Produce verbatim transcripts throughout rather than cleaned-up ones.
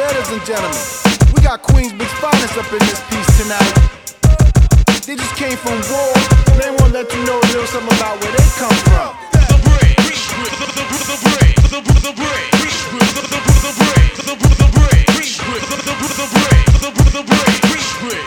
ladies and gentlemen, we got Queensbridge finest up in this piece tonight. They just came from war, and they wanna let you know a little something about where they come from. The break, the break, the break, the break, the break, the break, the break, the break.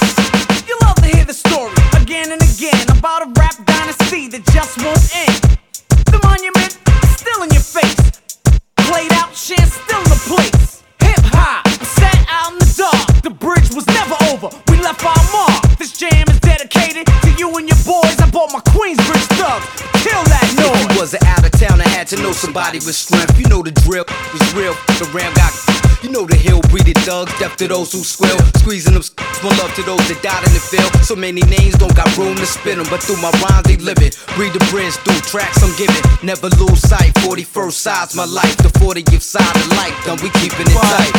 You love to hear the story again and again about a rap dynasty that just won't end. The monument still in your face, played out, chant still in the place. Hip hop sat out in the dark. The bridge was never over. We left our mark. This jam is dedicated to you and your boys. I bought my Queensbridge thugs. Kill that noise. If you was an out of town, I had to know somebody with strength. You know the drill was real. The ram got. You know the hill breeded thugs, deaf to those who squill. Squeezing them, more love to those that died in the field. So many names don't got room to spin them, but through my rhymes they live it. Breed the bridge through tracks I'm giving. Never lose sight. forty-first side's my life. The fortieth side of life, done we keeping it tight.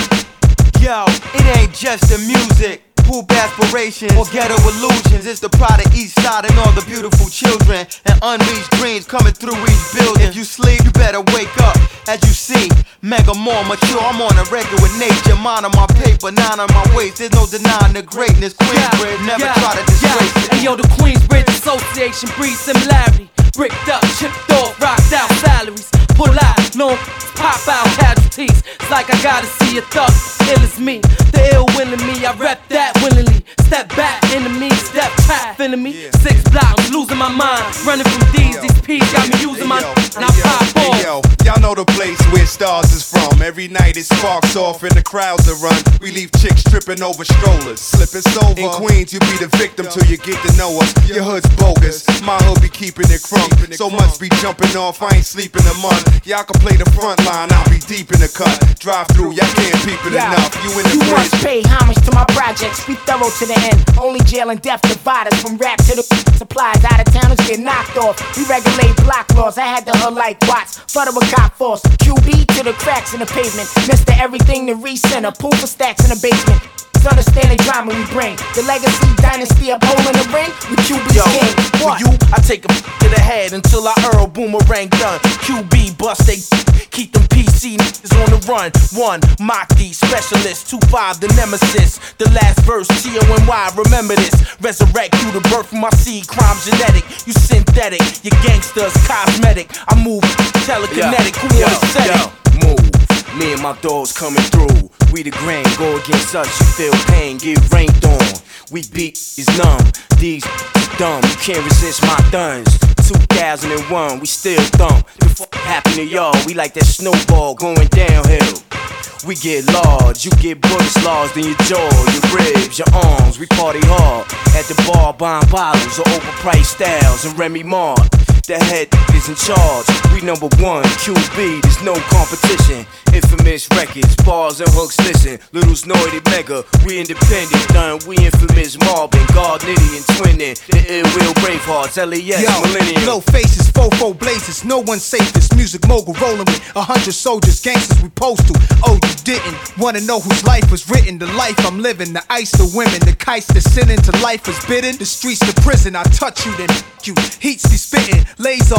Yo, it ain't just the music, poop aspirations or ghetto illusions. It's the pride of East Side and all the beautiful children and unreached dreams coming through each building. If you sleep, you better wake up. As you see, mega more mature. I'm on a record with nature, mind on my paper, nine on my waist. There's no denying the greatness. Queensbridge, never yeah, try to disgrace yeah. it. And yo, the Queensbridge Association breeds similarity. Bricked up, chipped off, rocked out salaries. Pull out, no pop out casualties. It's like I gotta see a thug, ill as me. The ill willing me, I rep that willingly. Step back, enemy, step back, feeling me. Yeah. Six blocks, losing my mind. Running from these, these P's got me using my and I pop off. Hey yo, y'all know the place where stars is from. Every night it sparks off and the crowds are run. We leave chicks tripping over strollers, slipping sober. In Queens, you be the victim till you get to know us. Your hood's bogus, my hood be keeping it crunk. So much be jumping off, I ain't sleeping a month. Y'all can play the front line, I'll be deep in the cut. Drive through, y'all can't peep it Yeah. enough. You in the You must bridge. pay homage to my projects. We thorough to the end. Only jail and death divide us. From rap to the supplies. Out of towners get knocked off. We regulate block laws. I had the hood like Watts. Flutter with cop force. Q B to the cracks in the pavement. Mister Everything to recenter. Pool for stacks in the basement. Understand the drama we bring. The legacy dynasty upholding the ring. We Q B's Yo, king. for What? you, I take a to the head until I Earl Boomerang done. Q B bust they keep them P C niggas on the run. One, Maki specialist. Two, five, the nemesis. The last verse, T O N Y, remember this. Resurrect you the birth of my seed, crime genetic. You synthetic, your gangsters cosmetic. I move telekinetic, who Yo, wanna set yo, it? move. Me and my dogs coming through. We the grain, go against us, you feel pain, get rained on. We beat is numb, these is dumb. You can't resist my thuns. two thousand one, we still thump. The fuck happened to y'all? We like that snowball going downhill. We get large, you get bullets lodged in your jaw, your ribs, your arms. We party hard at the bar, buying bottles of overpriced styles and Remy Mart. The head is in charge. We number one, Q B, there's no competition. Infamous records, bars and hooks, listen. Little Snowy Mega, we independent, done. We infamous Marvin, God Nitty and Twinning. The ill will Bravehearts, L A S, Yo, Millennium. low faces, fofo blazes, no one's safest. Music mogul rolling with a hundred soldiers, gangsters we post to. Oh, you didn't wanna know whose life was written? The life I'm living, the ice, the women, the kites, the sin into life is bidden. The streets, the prison, I touch you, then you. Heats be spitting, laser.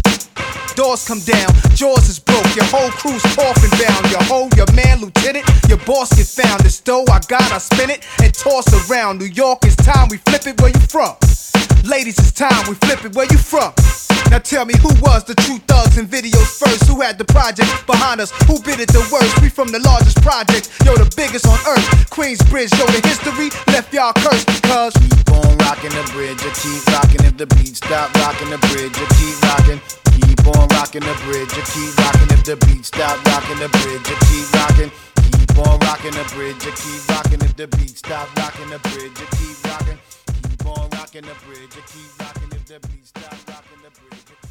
Doors come down, jaws is broke, your whole crew's coffin bound. Your hoe, your man, lieutenant, your boss get found. This dough I got, I spin it and toss around. New York, it's time we flip it, where you from? Ladies, it's time we flip it, where you from? Now tell me who was the true thugs in videos first? Who had the project behind us? Who bid it the worst? We from the largest project, yo, the biggest on earth. Queensbridge, yo, the history left y'all cursed because keep on rocking the bridge, you keep rocking. If the beat stop rocking the bridge, you keep rocking. Keep on rocking the bridge, you keep rocking. If the beat stop rocking the bridge, you keep rocking. Keep on rocking the bridge, you keep rocking. If the beat stop rocking the bridge, you keep rocking. Keep on rocking the bridge, you keep rocking. If the beat stop rocking the bridge.